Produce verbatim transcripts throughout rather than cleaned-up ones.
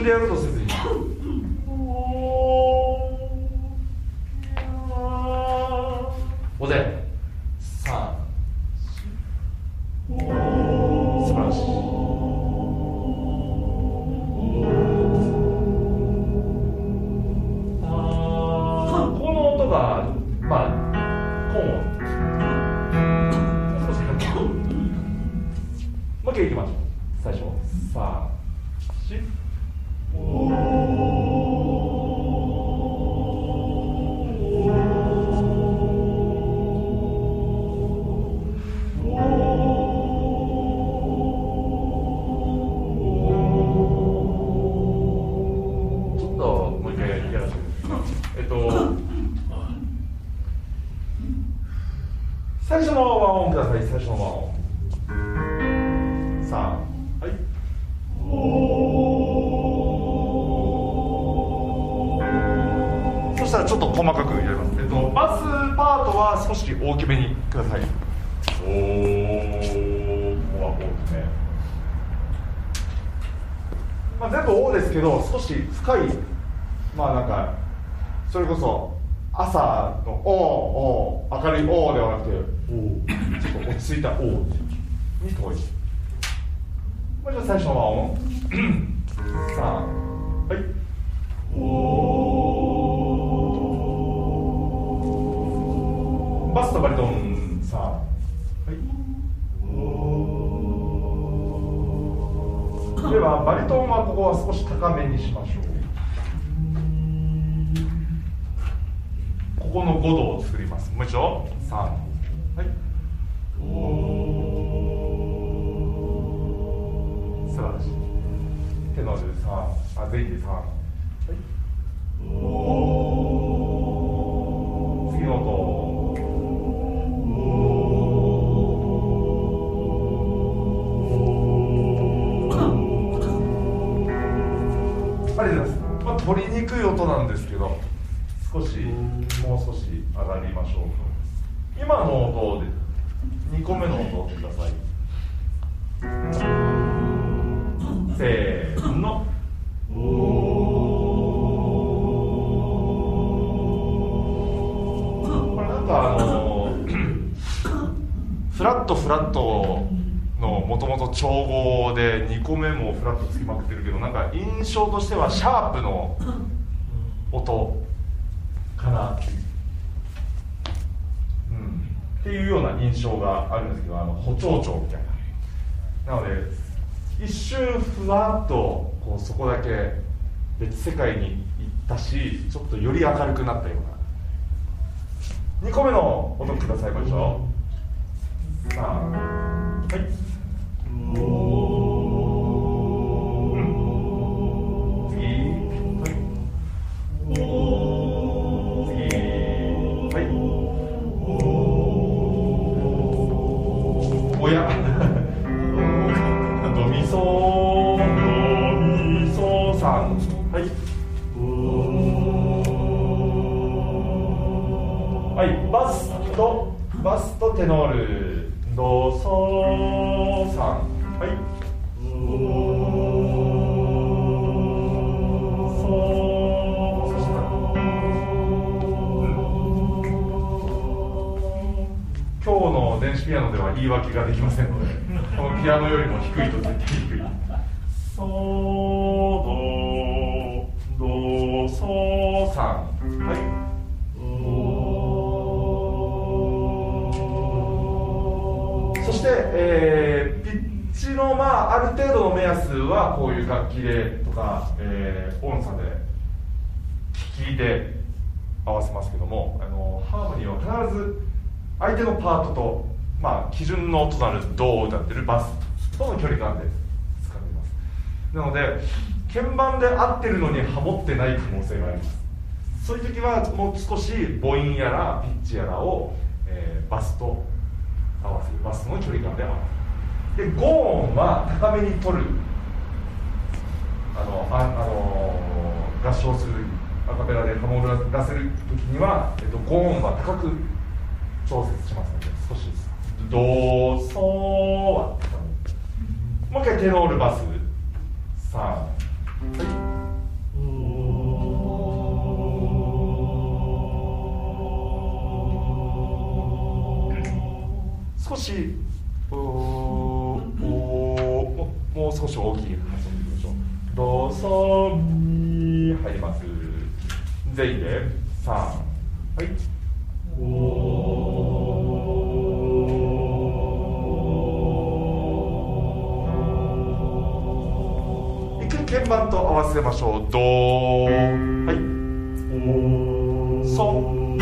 でやるとせずにおでさん素晴らしい。この音がまあコーン少しもう一回いきましょう。最初さんし最初の和音ください。最初の和音さんはいそしたらちょっと細かくやります。えっとバスパートは少し大きめにください。おーは大きめ、まあ、全部「お」ですけど少し深い、まあなんかそれこそ朝の「おお明るい「お」ではなくて「お」ちょっと落ち着いた「お」に遠い。まあ、じゃあ最初の和音さんはいバスとバリトンさんはいではバリトンはここは少し高めにしましょう。ここのごどを作ります。もう一度さんはい素晴らしい。テノールさんあ全員でさんはい次の音ありがとうございます。まあ、取りにくい音なんですけど少しもう少し上がりましょう。今の音でにこめの音をください。せーのこれなんかあのフラットフラットのもともと調合でにこめもフラットつきまくってるけどなんか印象としてはシャープの音かな、うん、っていうような印象があるんですけどあの補聴調みたいな。なので一瞬ふわっとこうそこだけ別世界に行ったしちょっとより明るくなったようなにこめの音くださいましょう。さんはいおやドミソドミソさんはいはいバスとバスとテノールドソさんはい今日の電子ピアノでは言い訳ができませんのでこのピアノよりも低いと絶対低いソドドソさんはいそして、えー、ピッチの、まあ、ある程度の目安はこういう楽器でとか、えー、音差で聞きで合わせますけどもあのハーモニーは必ず相手のパートと、まあ、基準の音となるドを歌ってるバスとの距離感でつかみます。なので鍵盤で合ってるのにハモってない可能性があります。そういう時はもう少し母音やらピッチやらを、えー、バスと合わせるバスの距離感で合わせる。でゴーンは高めに取るあのああの合唱するアカペラでハモらせる時には、えっと、ゴーンは高く調節しますので少しドソは高め。もう一回テノールバスさんはいしおおもう少し大きい発音でいきましょう。ドソミ入ります。全員でさん、はいおいく鍵盤と合わせましょう。ドはいソ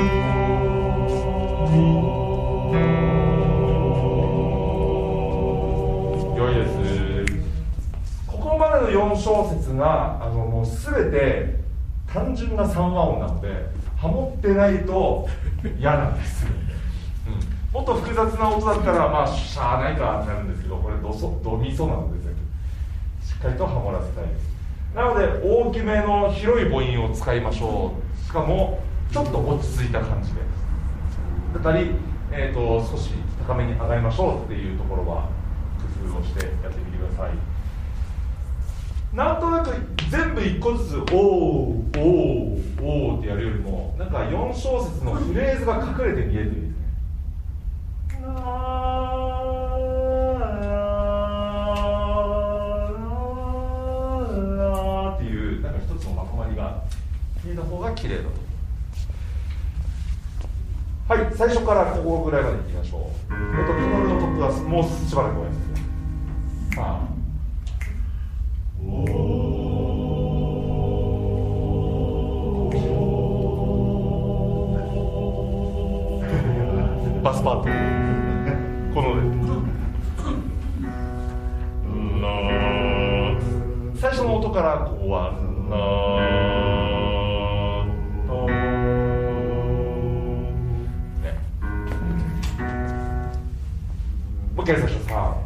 良いです。ここまでのよん小節があのもう全て単純なさん和音なのでハモってないと嫌なんです、うん、もっと複雑な音だったらまあしゃあないかってなるんですけど、これドソドミソなのでしっかりとハモらせたいです。なので大きめの広い母音を使いましょう。しかもちょっと落ち着いた感じでだったり、えー、と少し高めに上がりましょうっていうところは工夫をしてやってみてください。なんとなく全部いっこずつ「おーおーおー」ってやるよりもなんかよん小節のフレーズが隠れて見えてるんですね。っていうなんか一つのまとまりが見えた方が綺麗だと。はい、最初からここぐらいまでいきましょう。えっと、テノールのトップはもうしばらく終わりますね。さあバスパートこの最初の音からここはなね、もう一回最初さあ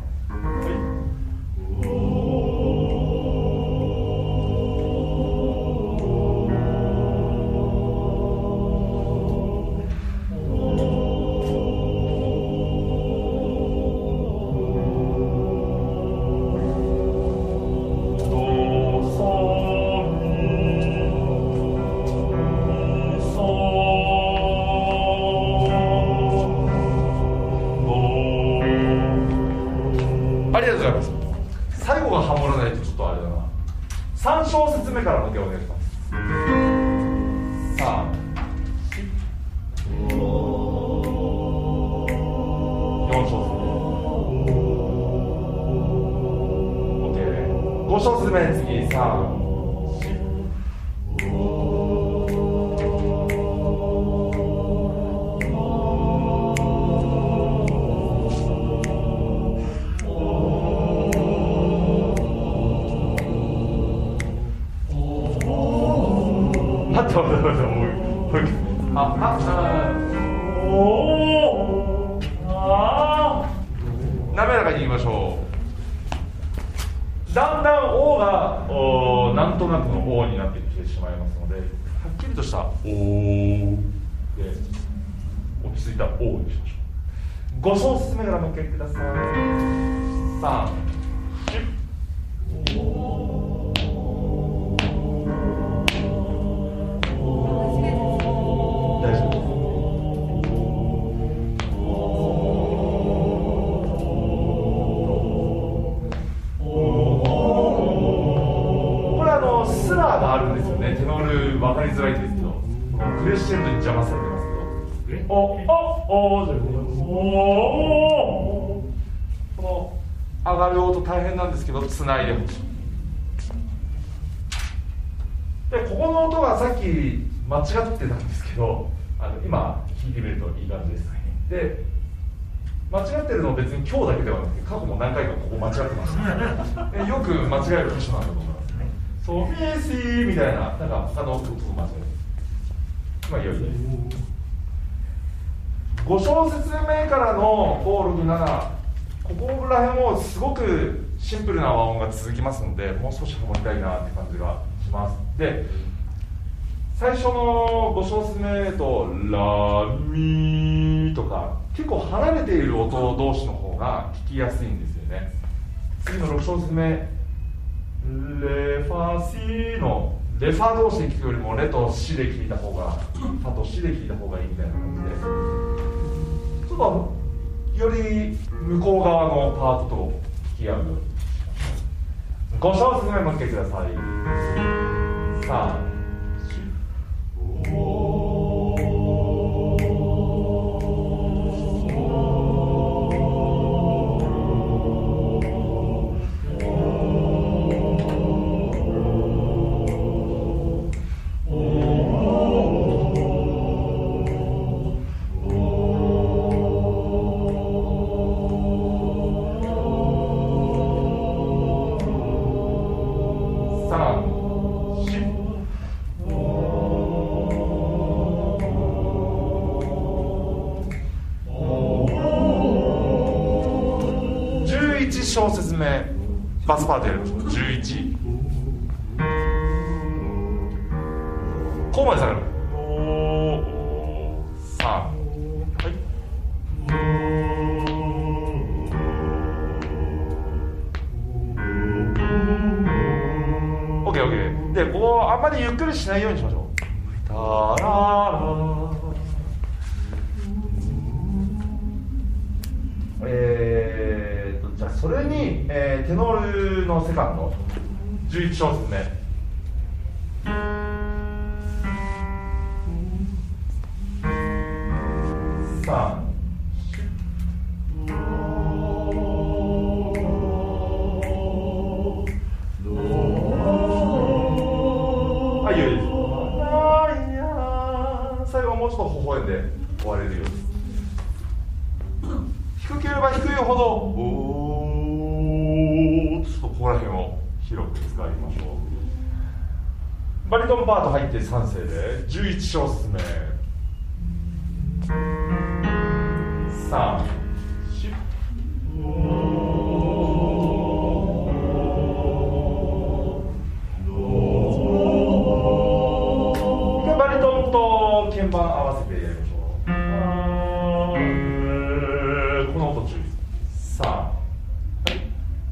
さん小節目からもう一回お願いします。さん、よん小節目 OK、 ご小節目次さん、ああおおあ滑らかに言いましょう。だんだん「お」がおなんとなくの「お」になってきてしまいますので、はっきりとした「お」で落ち着いた「お」にしましょう。ご小節目からもう一回ください。さん、分かりづらいんですけど、クレッシェンドに邪魔されてますけど、おおおおこの上がる音大変なんですけど、つないでほしい。でここの音がさっき間違ってたんですけど、あの今弾いてみるといい感じですね。で間違ってるのは別に今日だけではなくて過去も何回かここ間違ってました、ね、よく間違える箇所なんだと思います。ソフィーシーみたいな、なんか他の音と間違える。まあいいよいいです。ご小節目からのコールなら、ここら辺もすごくシンプルな和音が続きますので、もう少しハモりたいなって感じがします。で、最初のご小節目とラミとか、結構離れている音同士の方が聞きやすいんですよね。次のろく小節目。レファシのレファ同士で聞くよりもレとシで聞いた方がファとシで聞いた方がいいみたいな感じで、ちょっとより向こう側のパートと引き合う。ご小節目もう一回ください。さあ小節目バスパートやりましょう。じゅういちここまで下がる。さんはい オーケーオーケー で、ここあんまりゆっくりしないようにしましょう。タララえー、とじゃあそれに、えー、テノールのセカンドじゅういち小節目さんはいよいです。最後はもうちょっと微笑んで終われるようです。低ければ低いほどおーちょっとここら辺を広く使いましょう。バリトンパート入ってさん声でじゅういち小節目さんしでバリトンと鍵盤合わせてやりましょう。この音注意。さあ、はい、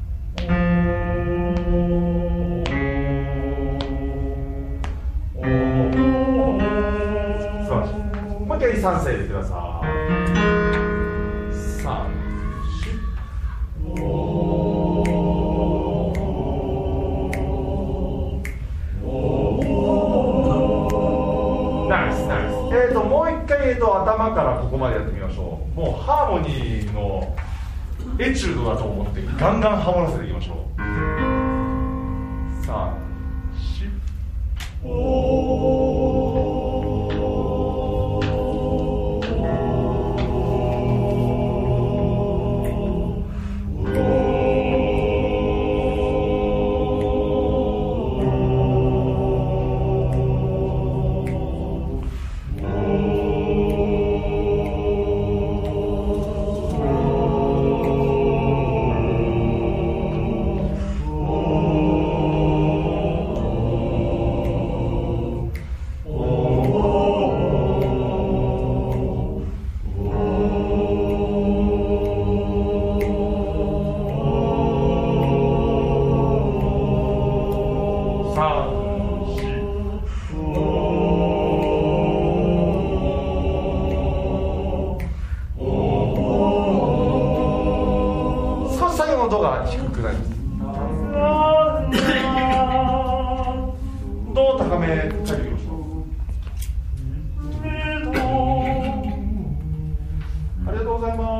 素晴らしい。もう一回さん声入れてください。さん、し、ナイスナイス。えーともう一回、えーと頭からここまでやってみましょう。もうハーモニーのエチュードだと思ってガンガンハモらせていきましょう。さん、し、音が低くなります。どう高め書いておきましょう。ありがとうございます。